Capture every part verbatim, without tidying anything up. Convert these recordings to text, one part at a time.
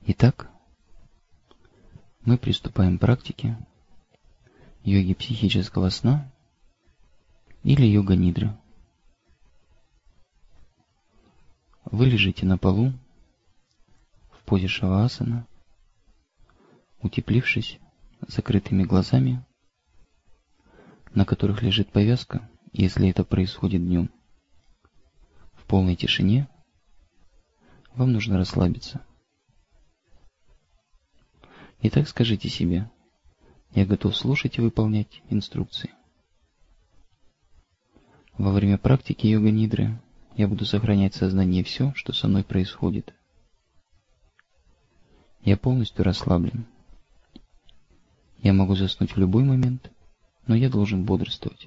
Итак, мы приступаем к практике йоги психического сна или йога-нидры. Вы лежите на полу в позе шавасана, утеплившись закрытыми глазами, на которых лежит повязка, если это происходит днем. В полной тишине вам нужно расслабиться. Итак, скажите себе: я готов слушать и выполнять инструкции. Во время практики йога-нидры я буду сохранять в сознании все, что со мной происходит. Я полностью расслаблен. Я могу заснуть в любой момент, но я должен бодрствовать.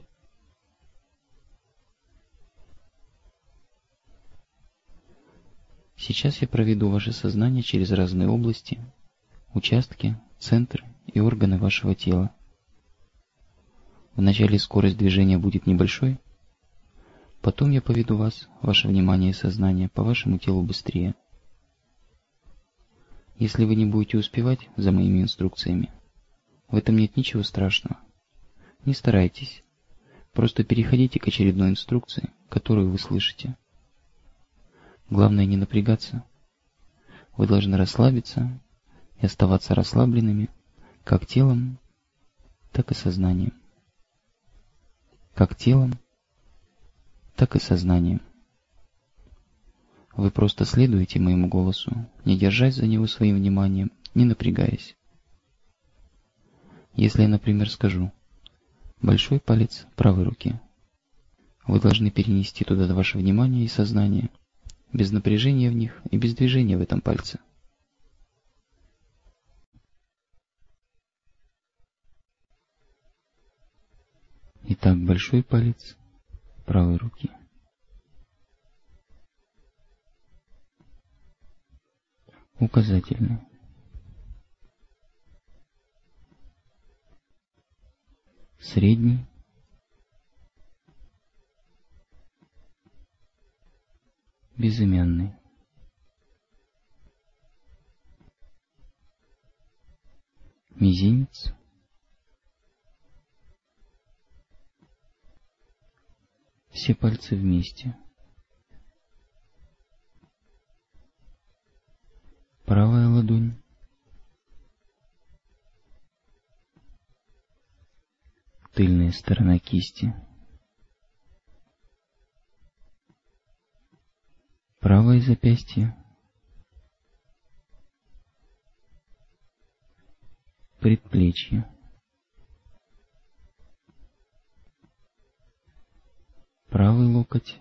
Сейчас я проведу ваше сознание через разные области, участки, центры и органы вашего тела. Вначале скорость движения будет небольшой, потом я поведу вас, ваше внимание и сознание, по вашему телу быстрее. Если вы не будете успевать за моими инструкциями, в этом нет ничего страшного. Не старайтесь, просто переходите к очередной инструкции, которую вы слышите. Главное не напрягаться. Вы должны расслабиться и оставаться расслабленными как телом, так и сознанием. Как телом, так и сознанием. Вы просто следуете моему голосу, не держась за него своим вниманием, не напрягаясь. Если я, например, скажу «большой палец правой руки», вы должны перенести туда ваше внимание и сознание, без напряжения в них и без движения в этом пальце. Итак, большой палец правой руки. Указательный. Средний. Безымянный. Мизинец. Все пальцы вместе. Правая ладонь. Тыльная сторона кисти. Правое запястье. Предплечье. Правый локоть.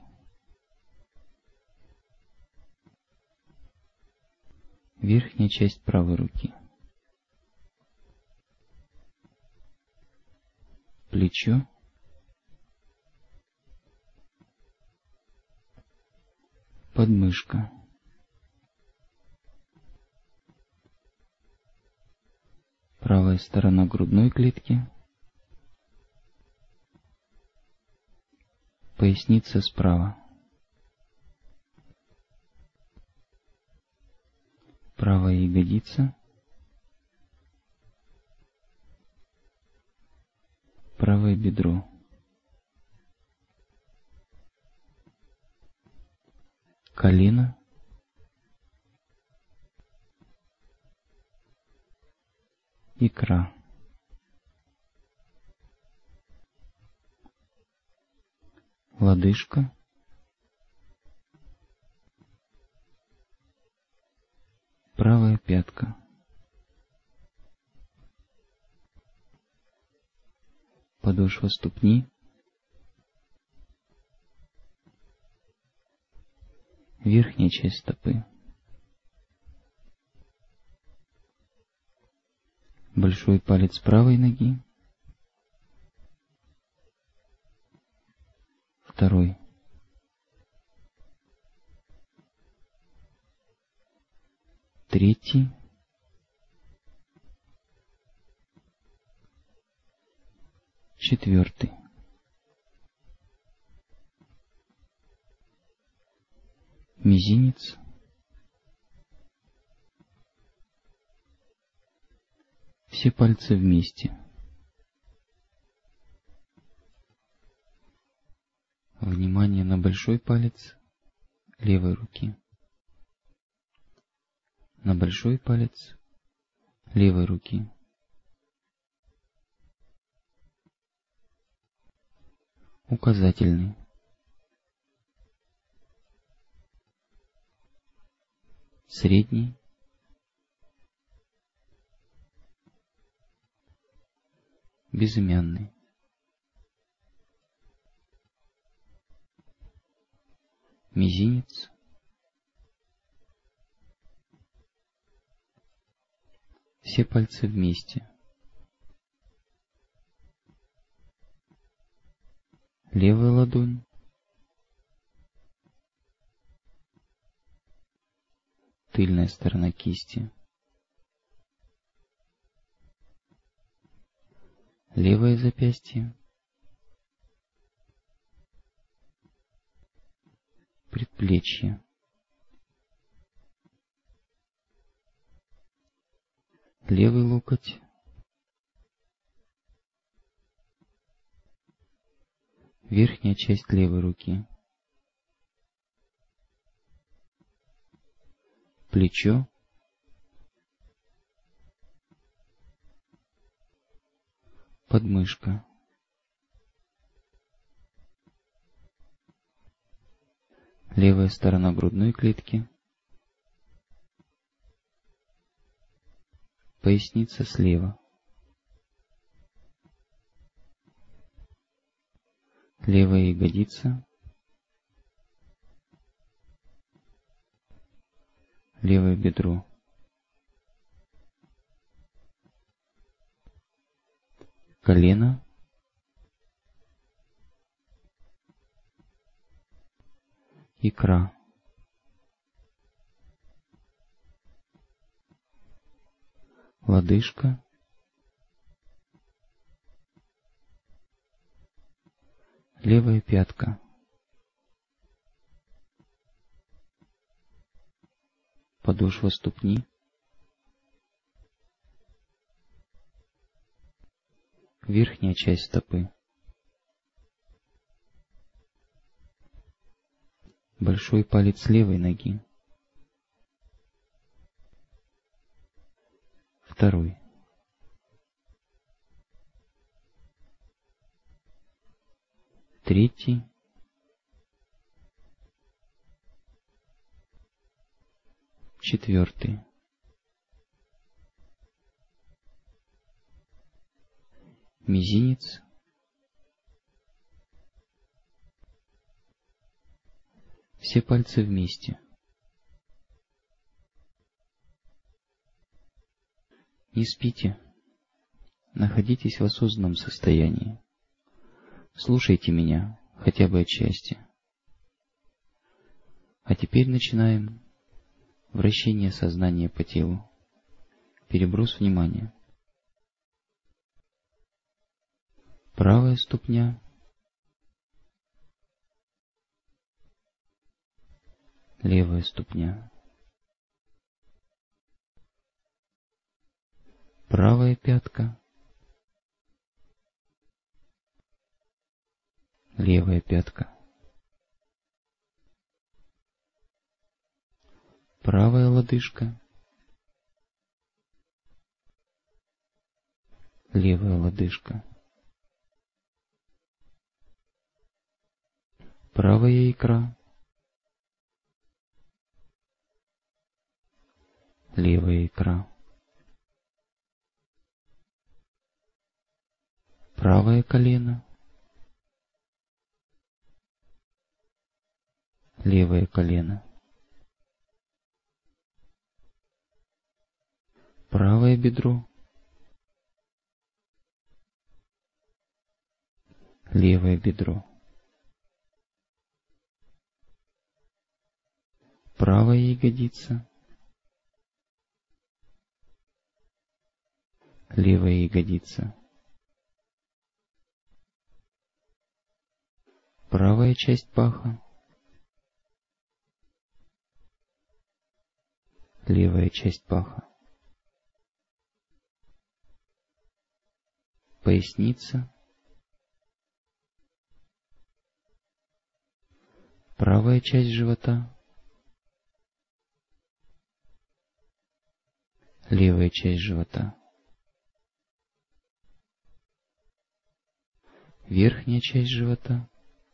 Верхняя часть правой руки. Плечо. Подмышка. Правая сторона грудной клетки. Поясница справа. Правая ягодица. Правое бедро. Колено. Икра. Лодыжка. Правая пятка. Подошва ступни. Верхняя часть стопы. Большой палец правой ноги. Второй. Третий. Четвертый. Мизинец. Все пальцы вместе. Внимание на большой палец левой руки. На большой палец левой руки. Указательный. Средний. Безымянный. Мизинец. Все пальцы вместе. Левая ладонь. Тыльная сторона кисти. Левое запястье. Предплечье. Левый локоть. Верхняя часть левой руки. Плечо. Подмышка. Левая сторона грудной клетки. Поясница слева. Левая ягодица. Левое бедро. Колено. Икра. Лодыжка. Левая пятка. Подошва ступни. Верхняя часть стопы. Большой палец левой ноги. Второй. Третий. Четвертый. Мизинец. Все пальцы вместе. Не спите. Находитесь в осознанном состоянии. Слушайте меня, хотя бы отчасти. А теперь начинаем вращение сознания по телу. Переброс внимания. Правая ступня. Левая ступня. Правая пятка. Левая пятка. Правая лодыжка. Левая лодыжка. Правая икра. Левая икра. Правое колено. Левое колено. Правое бедро. Левое бедро. Правая ягодица. Левая ягодица. Правая часть паха. Левая часть паха. поясница, правая часть живота, левая часть живота, верхняя часть живота,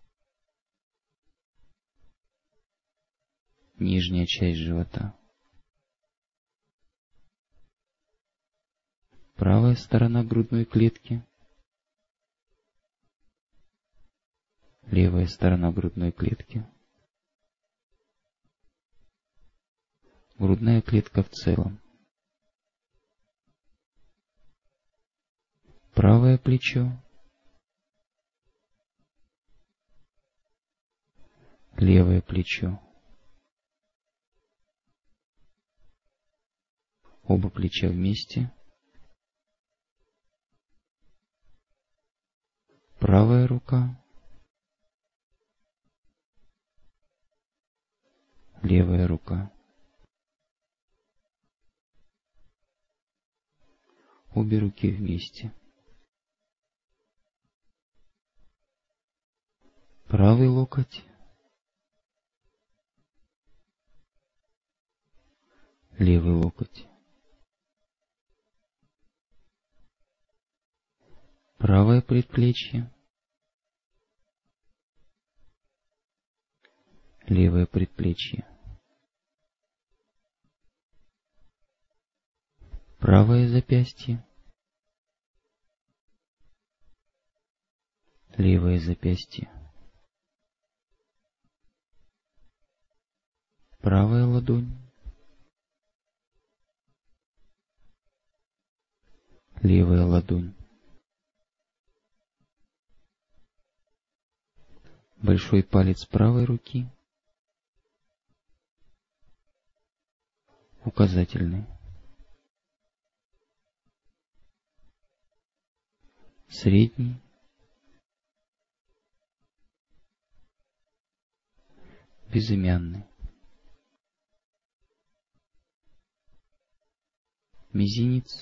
нижняя часть живота, правая сторона грудной клетки, левая сторона грудной клетки, грудная клетка в целом, правое плечо, левое плечо, оба плеча вместе, правая рука, левая рука, обе руки вместе, правый локоть, левый локоть, правое предплечье, левое предплечье, правое запястье, левое запястье, правая ладонь, левая ладонь, большой палец правой руки, указательный, средний, безымянный, мизинец,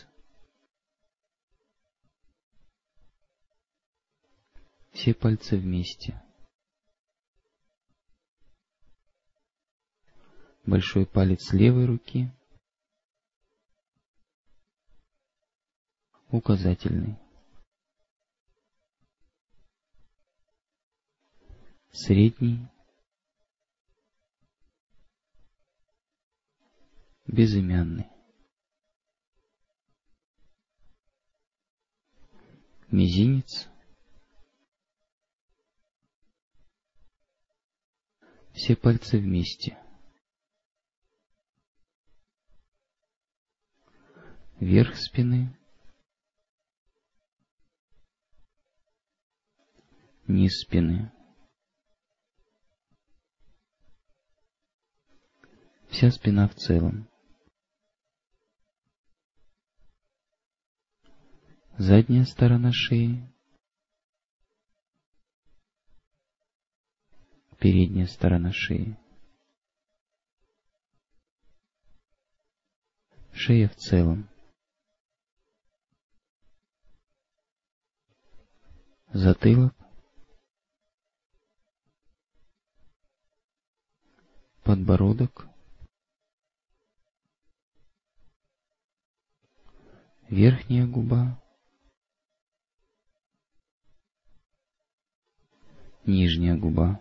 все пальцы вместе, большой палец левой руки, указательный, средний, безымянный, мизинец, все пальцы вместе, верх спины, низ спины, вся спина в целом, задняя сторона шеи, передняя сторона шеи, шея в целом, затылок, подбородок, верхняя губа, нижняя губа,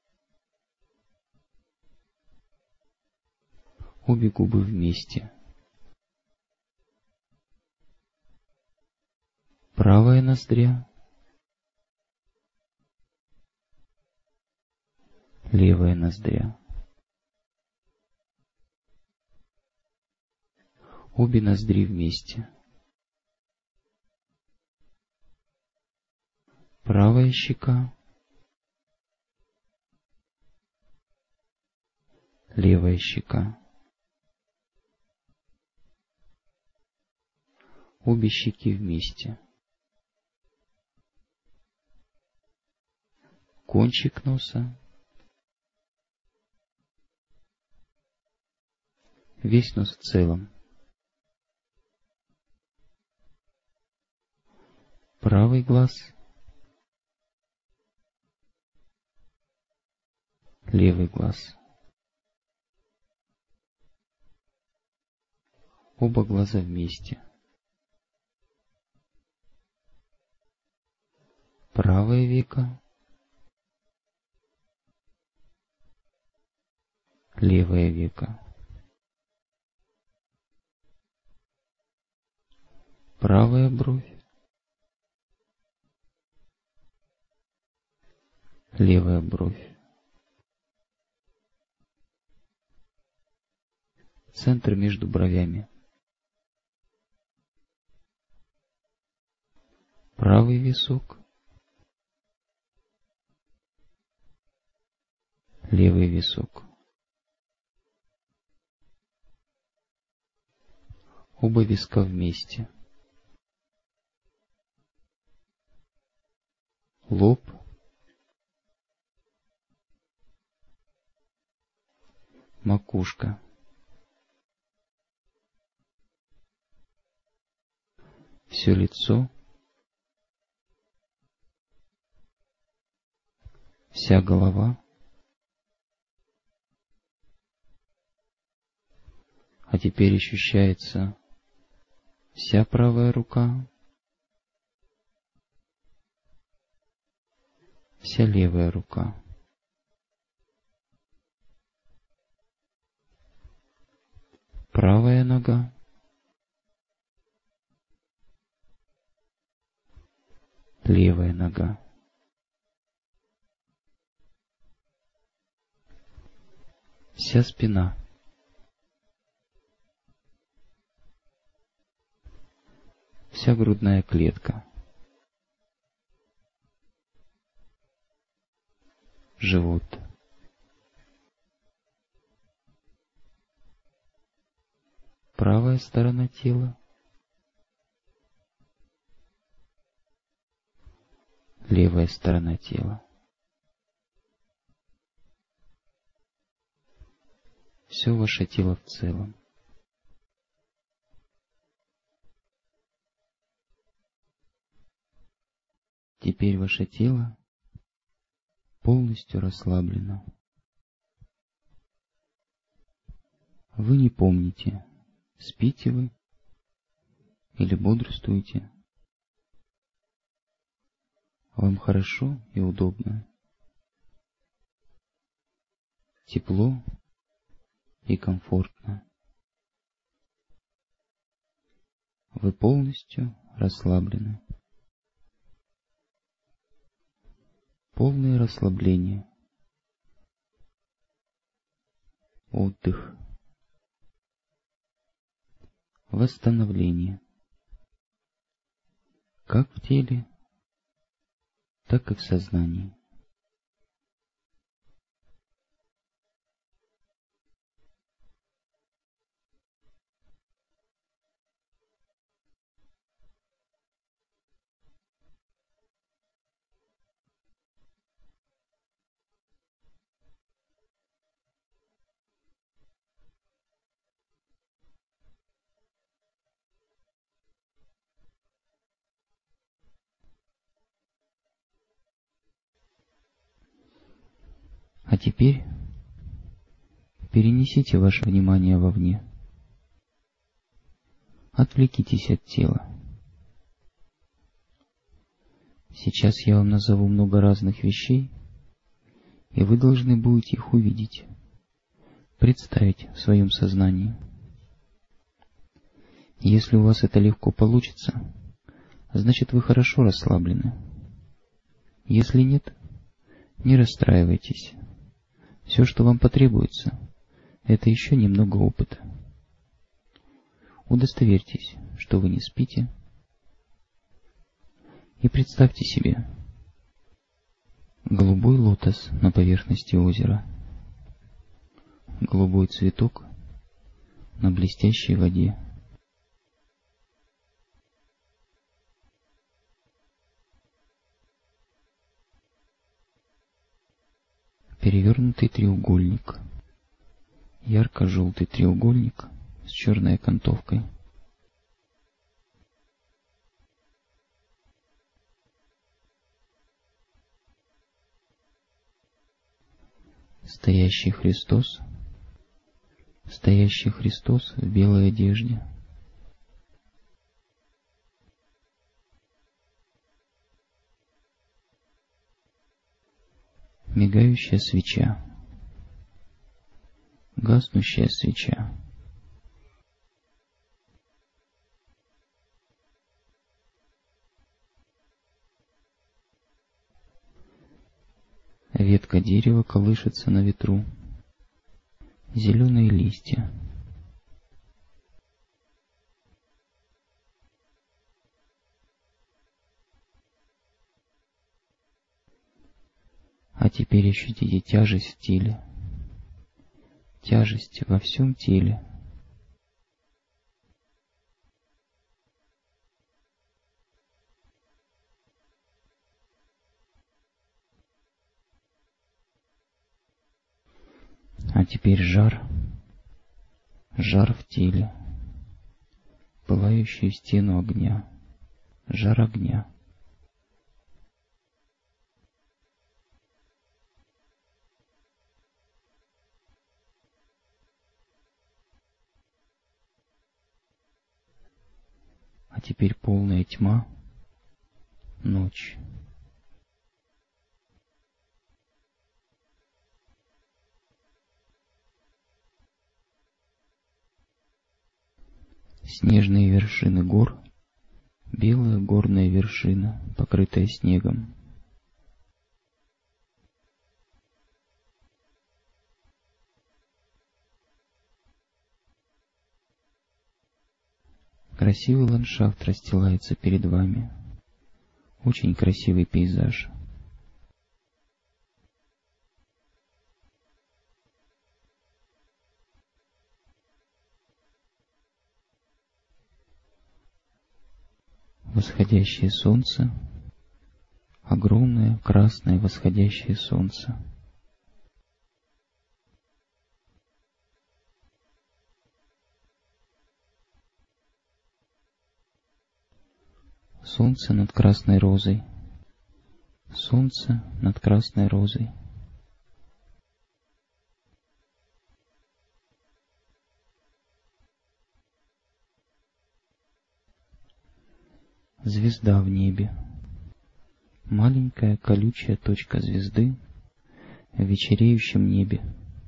обе губы вместе, правая ноздря, левая ноздря, обе ноздри вместе, правая щека, левая щека, обе щеки вместе, кончик носа, весь нос в целом, правый глаз, левый глаз. Оба глаза вместе. Правое веко, левое веко. Правая бровь, левая бровь. Центр между бровями. Правый висок, левый висок. Оба виска вместе. Лоб, макушка. Все лицо, вся голова. А теперь ощущается вся правая рука, вся левая рука. Правая нога, левая нога. Вся спина. Вся грудная клетка. Живот. Правая сторона тела. Левая сторона тела. Все ваше тело в целом. Теперь ваше тело полностью расслаблено. Вы не помните, спите вы или бодрствуете. Вам хорошо и удобно. Тепло и комфортно. Вы полностью расслаблены. Полное расслабление. Отдых. Восстановление. Как в теле, так и в сознании. А теперь перенесите ваше внимание вовне. Отвлекитесь от тела. Сейчас я вам назову много разных вещей, и вы должны будете их увидеть, представить в своем сознании. Если у вас это легко получится, значит вы хорошо расслаблены. Если нет, не расстраивайтесь. Все, что вам потребуется, это еще немного опыта. Удостоверьтесь, что вы не спите, и представьте себе голубой лотос на поверхности озера, голубой цветок на блестящей воде. Перевернутый треугольник, ярко-желтый треугольник с черной окантовкой. Стоящий Христос, стоящий Христос в белой одежде. Мигающая свеча, гаснущая свеча. Ветка дерева колышется на ветру. Зеленые листья. А теперь ощутите тяжесть в теле. Тяжесть во всем теле. А теперь жар, жар в теле, пылающий в стену огня, жар огня. А теперь полная тьма, ночь. Снежные вершины гор, белая горная вершина, покрытая снегом. Красивый ландшафт расстилается перед вами. Очень красивый пейзаж. Восходящее солнце, огромное красное восходящее солнце. Солнце над красной розой. Солнце над красной розой. Звезда в небе. Маленькая колючая точка звезды в вечереющем небе.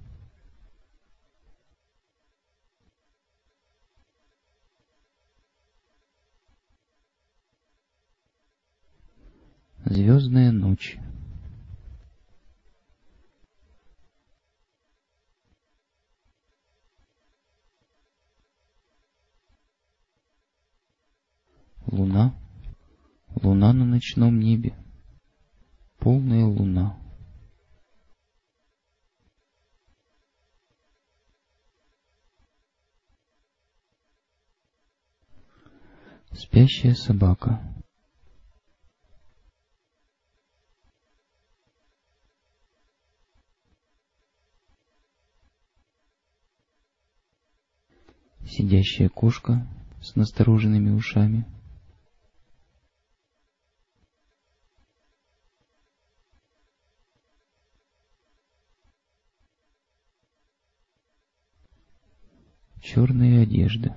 Звездная ночь. Луна. Луна на ночном небе. Полная луна. Спящая собака. Сидящая кошка с настороженными ушами. Черная одежда.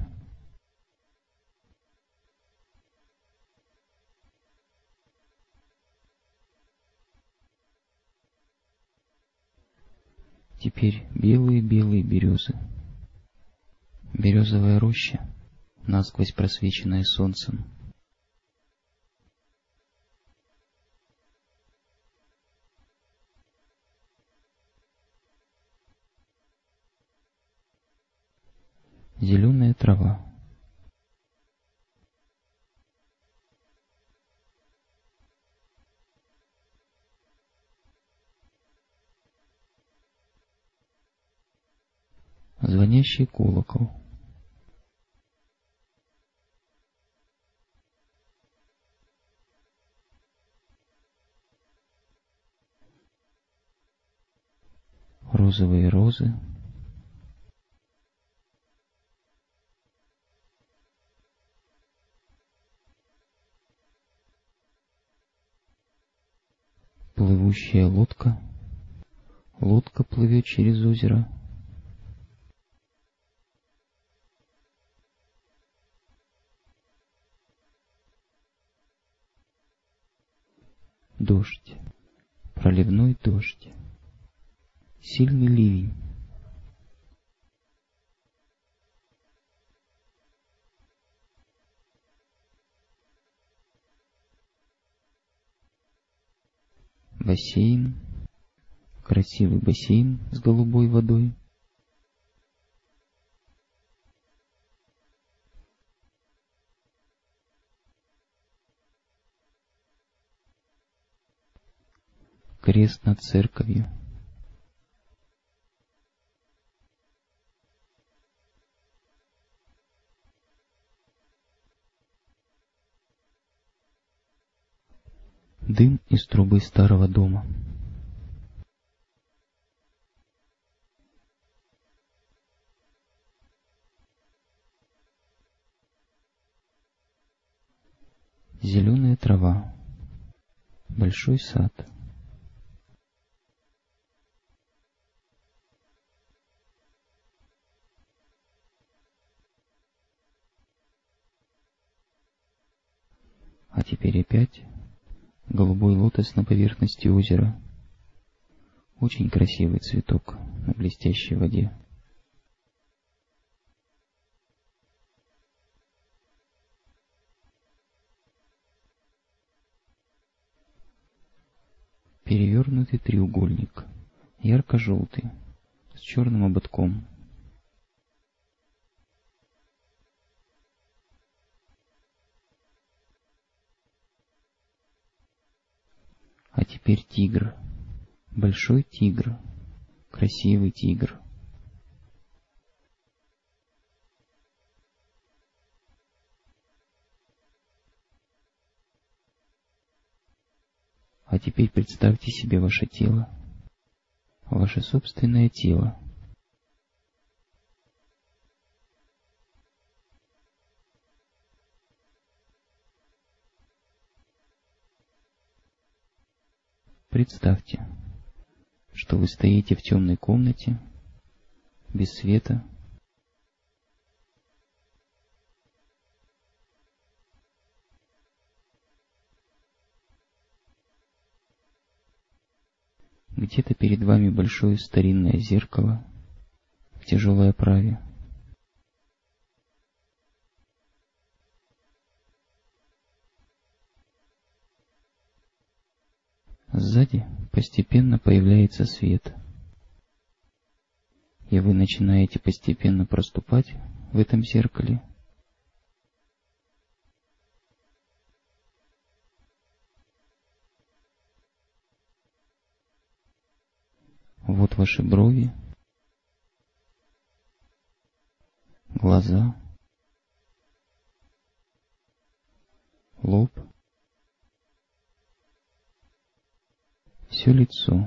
Теперь белые-белые березы. Березовая роща, насквозь просвеченная солнцем. Зеленая трава. Звонящий колокол. Розовые розы. Плывущая лодка. Лодка плывет через озеро. Дождь. Проливной дождь. Сильный ливень. Бассейн. Красивый бассейн с голубой водой. Крест над церковью. Дым из трубы старого дома. Зеленая трава. Большой сад. А теперь опять голубой лотос на поверхности озера. Очень красивый цветок на блестящей воде. Перевернутый треугольник, ярко-желтый, с черным ободком. А теперь тигр, большой тигр, красивый тигр. А теперь представьте себе ваше тело, ваше собственное тело. Представьте, что вы стоите в темной комнате, без света. Где-то перед вами большое старинное зеркало в тяжелой оправе. Сзади постепенно появляется свет, и вы начинаете постепенно проступать в этом зеркале. Вот ваши брови, глаза, лоб, все лицо,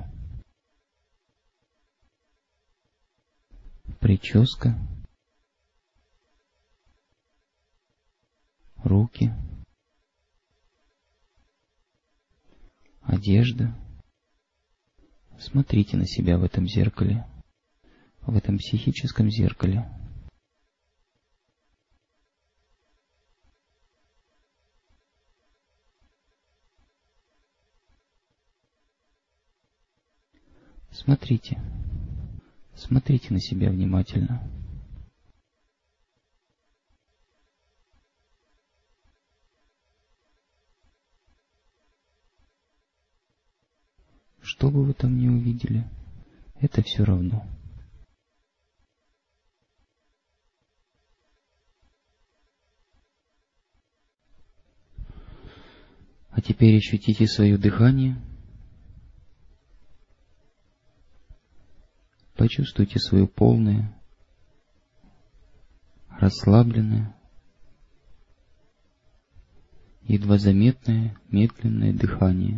прическа, руки, одежда. Смотрите на себя в этом зеркале, в этом психическом зеркале. Смотрите, смотрите на себя внимательно. Что бы вы там ни увидели, это все равно. А теперь ощутите свое дыхание. Почувствуйте свое полное, расслабленное, едва заметное, медленное дыхание.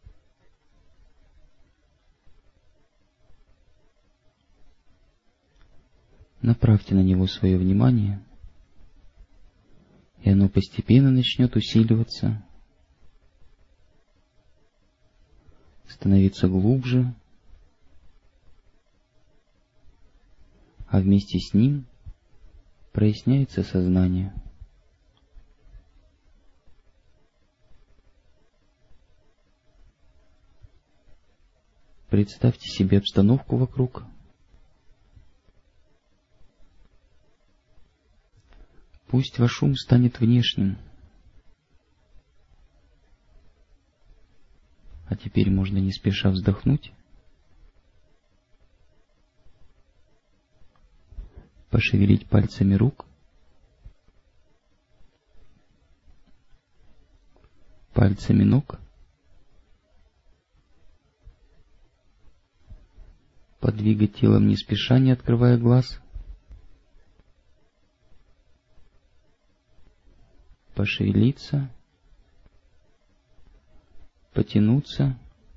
Направьте на него свое внимание, и оно постепенно начнет усиливаться, становиться глубже а вместе с ним проясняется сознание. Представьте себе обстановку вокруг. Пусть ваш ум станет внешним. А теперь можно не спеша вздохнуть, пошевелить пальцами рук, пальцами ног, подвигать телом не спеша, не открывая глаз, пошевелиться, потянуться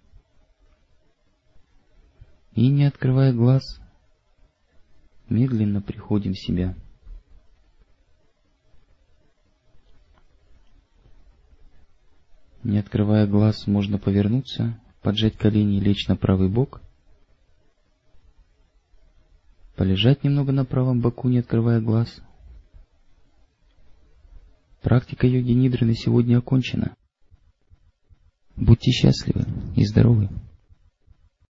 и, не открывая глаз, медленно приходим в себя. Не открывая глаз, можно повернуться, поджать колени и лечь на правый бок, полежать немного на правом боку, не открывая глаз. Практика йоги-нидры на сегодня окончена. Будьте счастливы и здоровы!